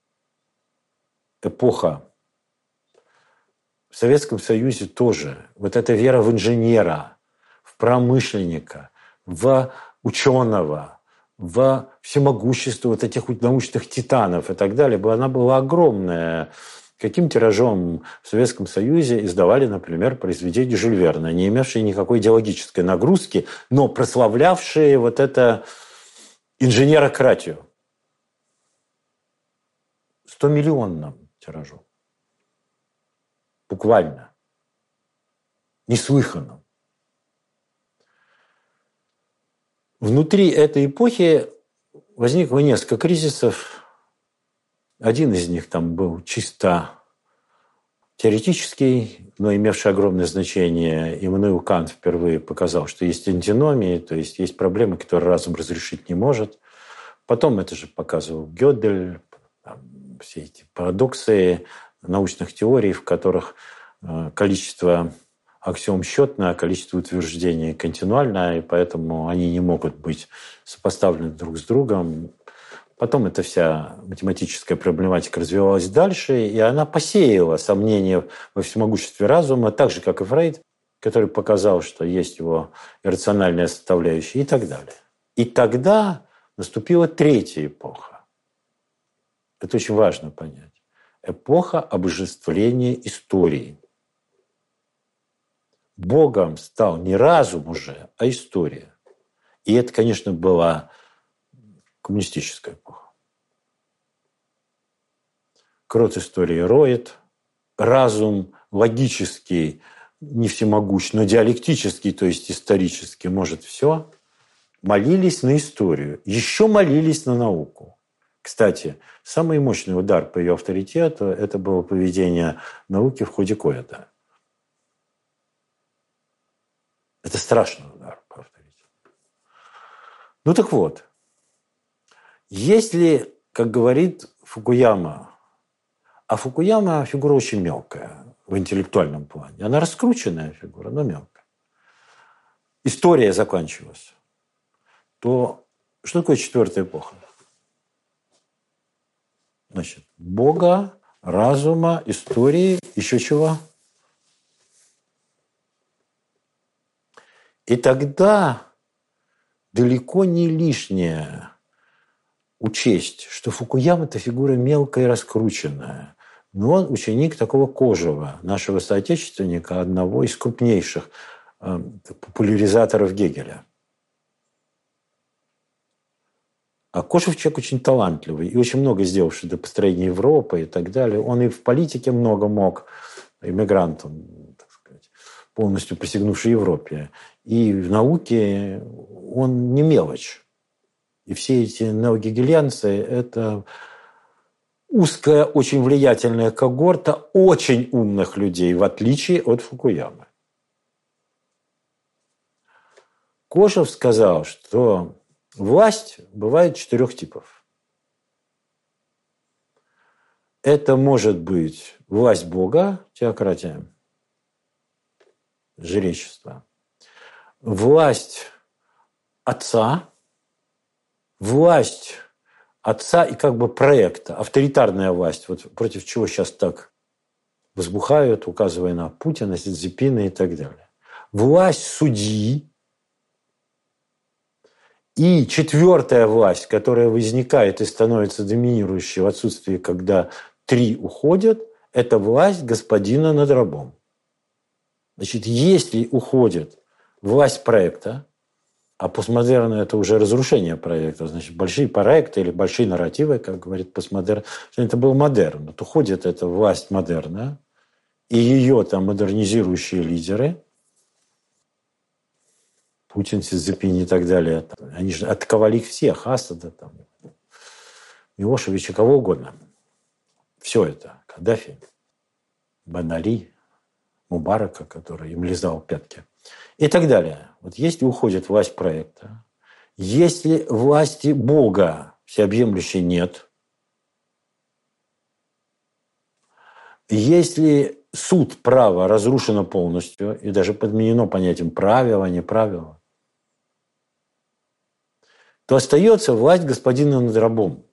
эпоха. В Советском Союзе тоже. Вот эта вера в инженера, в промышленника, в ученого, в всемогущество вот этих научных титанов и так далее, она была огромная. Каким тиражом в Советском Союзе издавали, например, произведения Жюль Верна, не имевшие никакой идеологической нагрузки, но прославлявшие вот это инженерократию. 100-миллионным тиражом. Буквально. Неслыханным. Внутри этой эпохи возникло несколько кризисов. Один из них там был чисто теоретический, но имевший огромное значение. Иммануил Кант впервые показал, что есть антиномии, то есть есть проблемы, которые разум разрешить не может. Потом это же показывал Гёдель, все эти парадоксы научных теорий, в которых количество аксиом счетное, а количество утверждений континуальное, и поэтому они не могут быть сопоставлены друг с другом. Потом эта вся математическая проблематика развивалась дальше, и она посеяла сомнения во всемогуществе разума, так же, как и Фрейд, который показал, что есть его иррациональная составляющая и так далее. И тогда наступила третья эпоха. Это очень важно понять. Эпоха обожествления истории. Богом стал не разум уже, а история. И это, конечно, была коммунистическая эпоха. Крот истории роет, разум логический, не всемогущ, но диалектический, то есть исторический, может все. Молились на историю, еще молились на науку. Кстати, самый мощный удар по ее авторитету – это было поведение науки в ходе ковида. Это страшный удар по авторитету. Ну так вот, если, как говорит Фукуяма, а Фукуяма фигура очень мелкая в интеллектуальном плане, она раскрученная фигура, но мелкая. История закончилась. То что такое четвертая эпоха? Значит, Бога, разума, истории, еще чего? И тогда далеко не лишнее учесть, что Фукуяма – это фигура мелкая и раскрученная. Но он ученик такого Кожева, нашего соотечественника, одного из крупнейших популяризаторов Гегеля. А Кожев человек очень талантливый и очень много сделавший для построения Европы и так далее. Он и в политике много мог, иммигрант, он, так сказать, полностью присягнувший Европе. И в науке он не мелочь. И все эти неогегелианцы – это узкая, очень влиятельная когорта очень умных людей, в отличие от Фукуямы. Кошев сказал, что власть бывает 4 типов. Это может быть власть Бога, теократия, жречество, власть отца и как бы проекта, авторитарная власть, вот против чего сейчас так возбухают, указывая на Путина, Си Цзиньпина и так далее. Власть судьи. И 4-я власть, которая возникает и становится доминирующей в отсутствии, когда 3 уходят, это власть господина над рабом. Значит, если уходит власть проекта, а постмодерн – это уже разрушение проекта, значит, большие проекты или большие нарративы, как говорит постмодерн, это был модерн. Вот уходит эта власть модерна, и ее там модернизирующие лидеры, Путин, Си Цзиньпин и так далее, они же атаковали их всех, Асада, там, Милошевича, кого угодно. Все это. Каддафи, Бен Али, Мубарака, который им лизал пятки. И так далее. Вот если уходит власть проекта, если власти Бога всеобъемлющей нет, если суд права разрушено полностью и даже подменено понятием правила, не правила, то остается власть господина над рабом.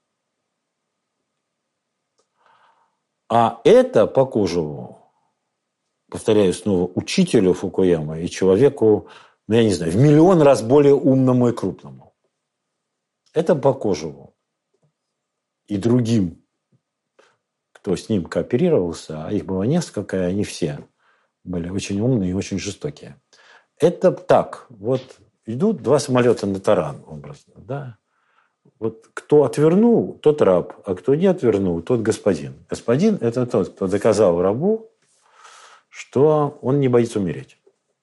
А это по Кожеву, повторяю снова, учителю Фукуямы и человеку, ну, я не знаю, в миллион раз более умному и крупному. Это по Кожеву и другим, кто с ним кооперировался, а их было несколько, и они все были очень умные и очень жестокие. Это так, вот идут 2 самолета на таран, образно, да. Вот кто отвернул, тот раб, а кто не отвернул, тот господин. Господин – это тот, кто доказал рабу, что он не боится умереть.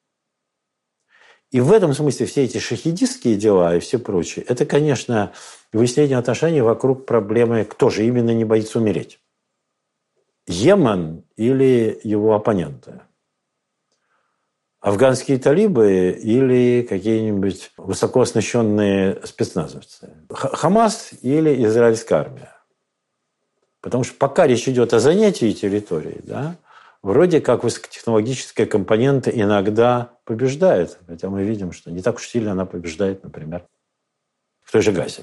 И в этом смысле все эти шахидистские дела и все прочее, это, конечно, выяснение отношений вокруг проблемы, кто же именно не боится умереть. Йемен или его оппоненты. Афганские талибы или какие-нибудь высокооснащенные спецназовцы. Хамас или израильская армия. Потому что пока речь идет о занятии территории, да, вроде как высокотехнологическая компонента иногда побеждает. Хотя мы видим, что не так уж сильно она побеждает, например, в той же Газе.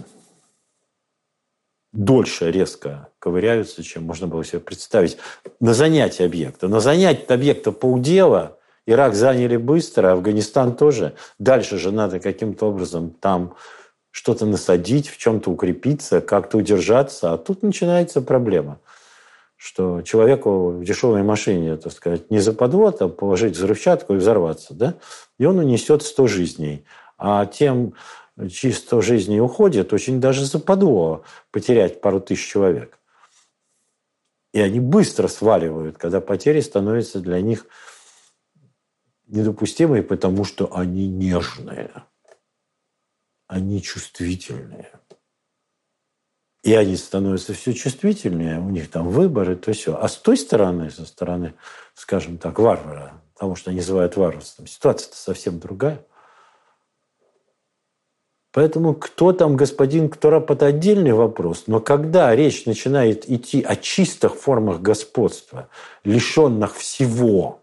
Дольше резко ковыряются, чем можно было себе представить. На занятие объекта. На занятие объекта полдела Ирак заняли быстро, Афганистан тоже. Дальше же надо каким-то образом там что-то насадить, в чем-то укрепиться, как-то удержаться. А тут начинается проблема, что человеку в дешевой машине, так сказать, не западло там положить взрывчатку и взорваться, да? И он унесет 100 жизней. А тем, чьи 100 жизней уходят, очень даже западло потерять пару тысяч человек. И они быстро сваливают, когда потери становятся для них недопустимые, потому что они нежные, они чувствительные. И они становятся все чувствительнее, у них там выборы, то все. А с той стороны, со стороны, скажем так, варвара, потому что они называют варварством, ситуация-то совсем другая. Поэтому кто там господин, кто раб – это отдельный вопрос. Но когда речь начинает идти о чистых формах господства, лишенных всего,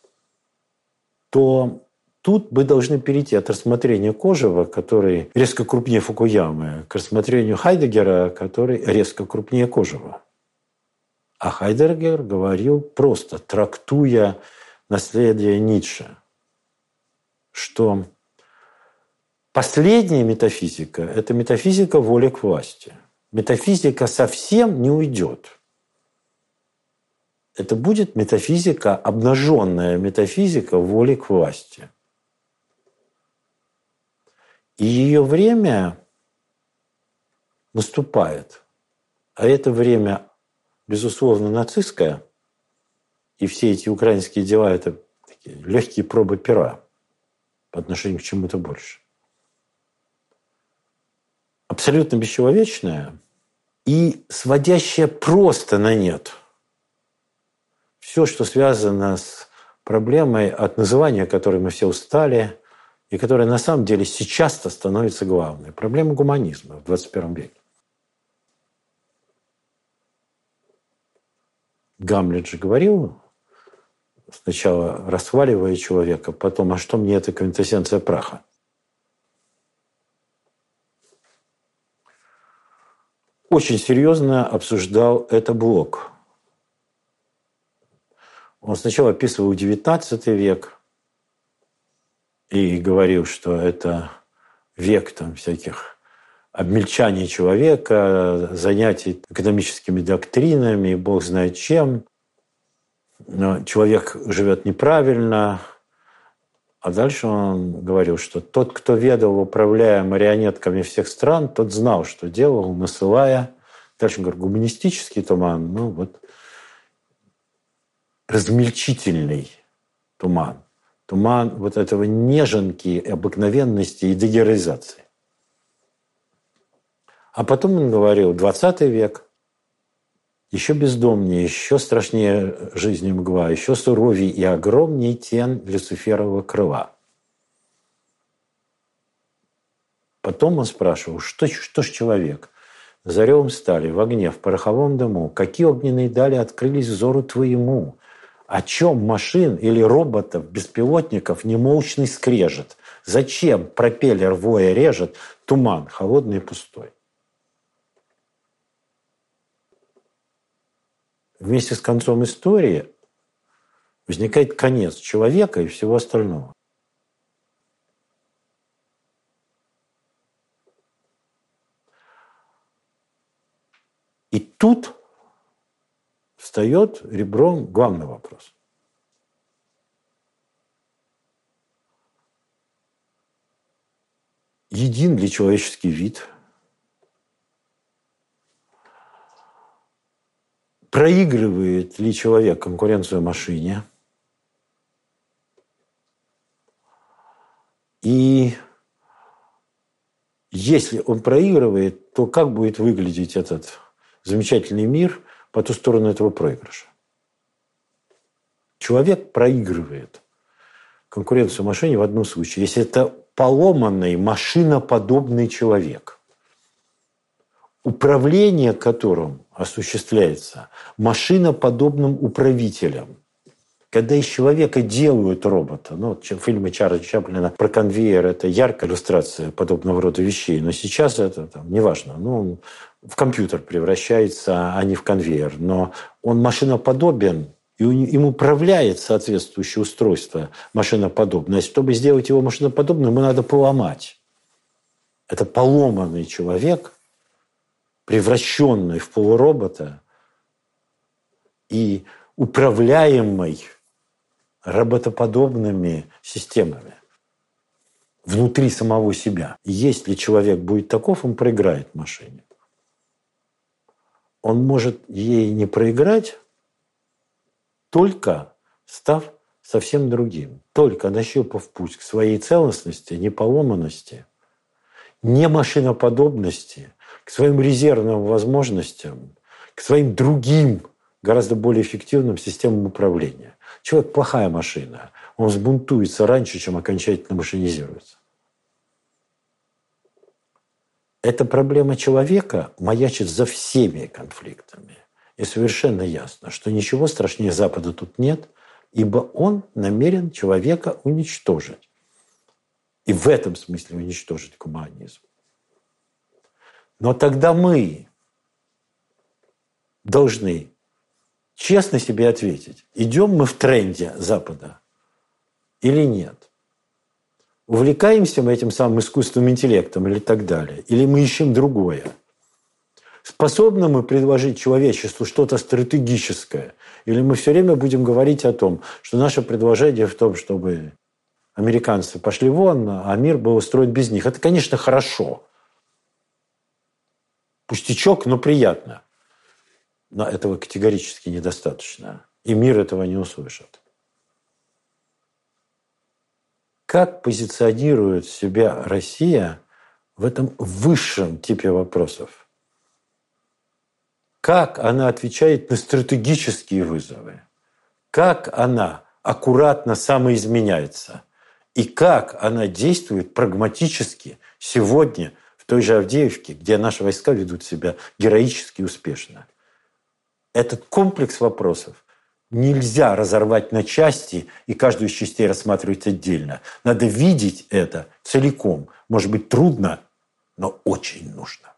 то тут мы должны перейти от рассмотрения Кожева, который резко крупнее Фукуямы, к рассмотрению Хайдеггера, который резко крупнее Кожева. А Хайдеггер говорил просто, трактуя наследие Ницше, что последняя метафизика – это метафизика воли к власти. Метафизика совсем не уйдет. Это будет метафизика, обнаженная метафизика воли к власти. И ее время наступает. А это время, безусловно, нацистское. И все эти украинские дела – это такие легкие пробы пера по отношению к чему-то больше. Абсолютно бесчеловечное, и сводящее просто на нет все, что связано с проблемой, от называния которой мы все устали, и которая на самом деле сейчас-то становится главной. Проблема гуманизма в 21 веке. Гамлет же говорил, сначала расхваливая человека, потом, а что мне эта квинтэссенция праха? Очень серьезно обсуждал это Блок. Он сначала описывал XIX век и говорил, что это век там всяких обмельчаний человека, занятий экономическими доктринами, бог знает чем. Но человек живет неправильно. А дальше он говорил, что тот, кто ведал, управляя марионетками всех стран, тот знал, что делал, насылая. Дальше он говорит, гуманистический туман, ну вот размельчительный туман. Туман вот этого неженки, обыкновенности и дегероизации. А потом он говорил, 20 век, еще бездомнее, еще страшнее жизни мгла, еще суровее и огромнее тень Люциферового крыла. Потом он спрашивал, что ж человек? Заревом стали, в огне, в пороховом дыму, какие огненные дали открылись взору твоему? О чем машин или роботов, беспилотников немолчный скрежет? Зачем пропеллер воя режет туман холодный и пустой? Вместе с концом истории возникает конец человека и всего остального. И тут встает ребром главный вопрос. Един ли человеческий вид? Проигрывает ли человек конкуренцию машине? И если он проигрывает, то как будет выглядеть этот замечательный мир по ту сторону этого проигрыша? Человек проигрывает конкуренцию машине в одном случае, если это поломанный машиноподобный человек, управление которым осуществляется машиноподобным управителем. Когда из человека делают робота, ну, вот фильмы Чарли Чаплина про конвейер – это яркая иллюстрация подобного рода вещей, но сейчас это там, неважно, ну, он в компьютер превращается, а не в конвейер, но он машиноподобен, и им управляет соответствующее устройство машиноподобное. Чтобы сделать его машиноподобным, ему надо поломать. Это поломанный человек, превращенный в полуробота и управляемый роботоподобными системами внутри самого себя. И если человек будет таков, он проиграет машине. Он может ей не проиграть, только став совсем другим, только нащупав путь к своей целостности, неполоманности, не машиноподобности, к своим резервным возможностям, к своим другим, гораздо более эффективным системам управления. Человек – плохая машина. Он взбунтуется раньше, чем окончательно машинизируется. Эта проблема человека маячит за всеми конфликтами. И совершенно ясно, что ничего страшнее Запада тут нет, ибо он намерен человека уничтожить. И в этом смысле уничтожить гуманизм. Но тогда мы должны честно себе ответить, идем мы в тренде Запада или нет. Увлекаемся мы этим самым искусственным интеллектом или так далее, или мы ищем другое. Способны мы предложить человечеству что-то стратегическое, или мы все время будем говорить о том, что наше предложение в том, чтобы американцы пошли вон, а мир был устроен без них. Это, конечно, хорошо. Пустячок, но приятно. Но этого категорически недостаточно. И мир этого не услышит. Как позиционирует себя Россия в этом высшем типе вопросов? как она отвечает на стратегические вызовы, как она аккуратно самоизменяется и как она действует прагматически сегодня в той же Авдеевке, где наши войска ведут себя героически и успешно. Этот комплекс вопросов нельзя разорвать на части и каждую из частей рассматривать отдельно. Надо видеть это целиком. Может быть, трудно, но очень нужно.